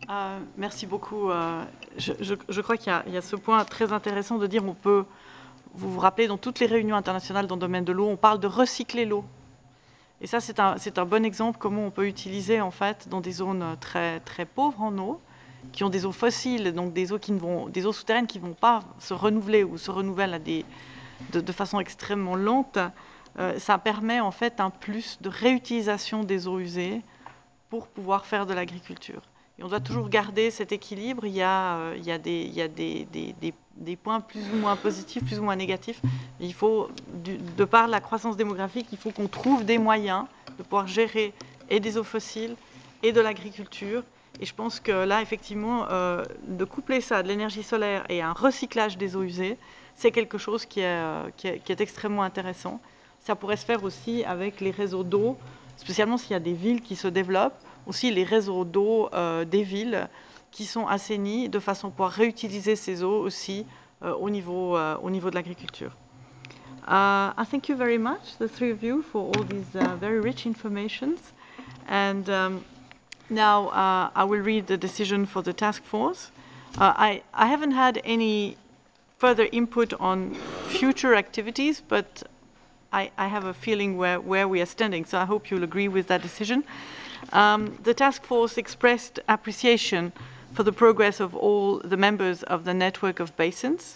Merci beaucoup. Je crois qu'il y a ce point très intéressant de dire vous vous rappelez, dans toutes les réunions internationales dans le domaine de l'eau, on parle de recycler l'eau. Et ça, c'est un bon exemple comment on peut utiliser, en fait, dans des zones très, très pauvres en eau, qui ont des eaux fossiles, donc des eaux souterraines qui ne vont pas se renouveler ou se renouvellent de façon extrêmement lente. Ça permet, en fait, un plus de réutilisation des eaux usées pour pouvoir faire de l'agriculture. Et on doit toujours garder cet équilibre. Il y a des points plus ou moins positifs, plus ou moins négatifs. Il faut, de par la croissance démographique, il faut qu'on trouve des moyens de pouvoir gérer et des eaux fossiles et de l'agriculture. Et je pense que là, effectivement, de coupler ça de l'énergie solaire et un recyclage des eaux usées, c'est quelque chose qui est extrêmement intéressant. Ça pourrait se faire aussi avec les réseaux d'eau, spécialement s'il y a des villes qui se développent, aussi les réseaux d'eau des villes qui sont assainis de façon à pouvoir réutiliser ces eaux aussi au niveau de l'agriculture. I thank you very much, the three of you, for all these very rich informations. And now I will read the decision for the task force. I haven't had any further input on future activities, but I have a feeling where we are standing, so I hope you'll agree with that decision. The task force expressed appreciation for the progress of all the members of the network of basins,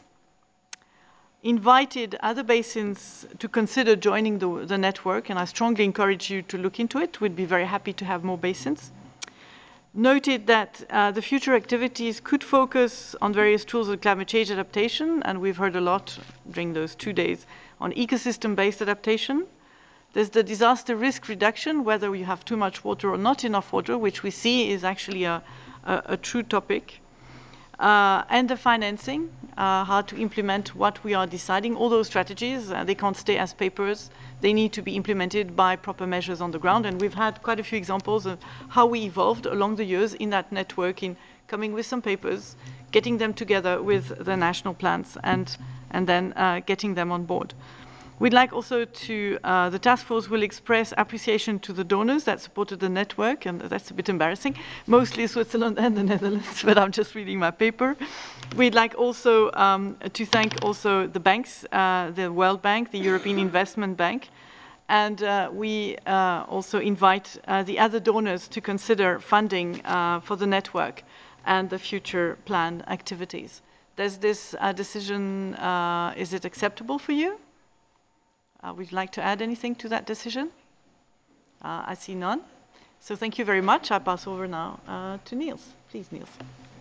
invited other basins to consider joining the network, and I strongly encourage you to look into it. We'd be very happy to have more basins. Noted that the future activities could focus on various tools of climate change adaptation, and we've heard a lot during those 2 days on ecosystem-based adaptation. There's the disaster risk reduction, whether you have too much water or not enough water, which we see is actually a true topic. And the financing, how to implement what we are deciding. All those strategies, they can't stay as papers. They need to be implemented by proper measures on the ground. And we've had quite a few examples of how we evolved along the years in that network, in coming with some papers, getting them together with the national plans, and then getting them on board. We'd like also to, the task force will express appreciation to the donors that supported the network, and that's a bit embarrassing, mostly Switzerland and the Netherlands, but I'm just reading my paper. We'd like also to thank also the banks, the World Bank, the European Investment Bank, and we also invite the other donors to consider funding for the network and the future planned activities. Does this decision, is it acceptable for you? Would you like to add anything to that decision? I see none. So thank you very much. I pass over now to Niels. Please, Niels.